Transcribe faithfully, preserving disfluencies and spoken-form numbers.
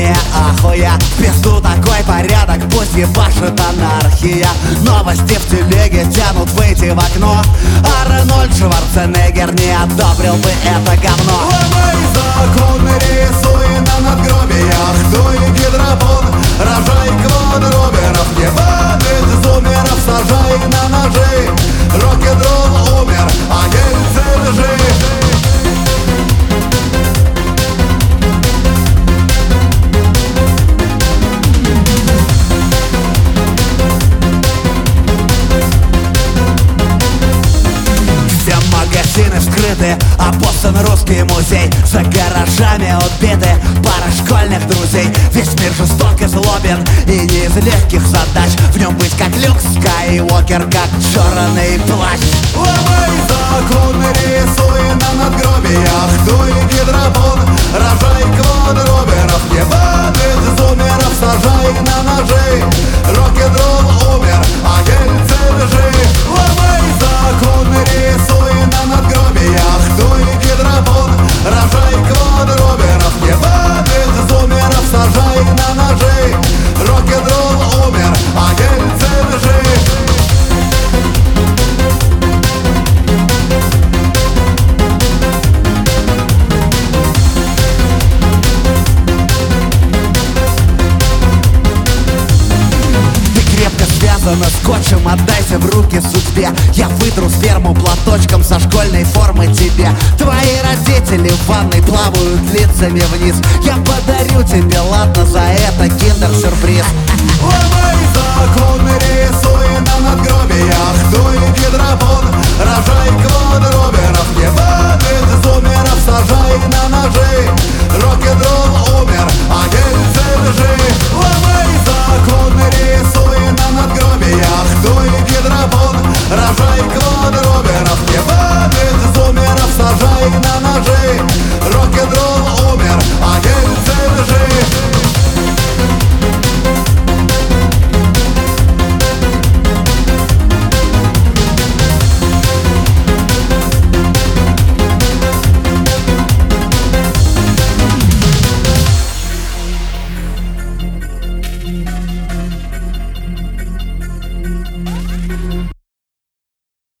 не ахуя. В пизду такой порядок, пусть ебашит анархия. Новости в телеге тянут выйти в окно. Арнольд Шварценеггер не одобрил бы это говно. Ломай законы, рисуй на надгробиях. Дуй гидропон, рожай квадроберов. Ебаных зумеров сажай на ножи. Рок-н-ролл умер, а Ельцин жив. Магазины вскрыты, опосан русский музей. За гаражами убиты пара школьных друзей. Весь мир жесток и злобен, и не из легких задач в нем быть как Люк Скайуокер, как черный плащ. Ломай законы, рисуй на надгробиях. Дуй гидропон, рожай квадроберов. Ебаных зумеров сажай на ножи. Рок-н-ролл умер, а Ельцин жив. Ломай законы, рисуй на надгробиях. Дуй гидропон, рожай квадроберов. Ебаных зумеров сажай на ножи. Рок-н-ролл умер, а Ельцин жив. Скотчем отдайся в руки судьбе. Я вытру сперму платочком со школьной формы тебе. Твои родители в ванной плавают лицами вниз. Я подарю тебе, ладно, за это киндер-сюрприз. Ломай законы, рисуй на надгробиях. Дуй гидропон, рожай квадроберов.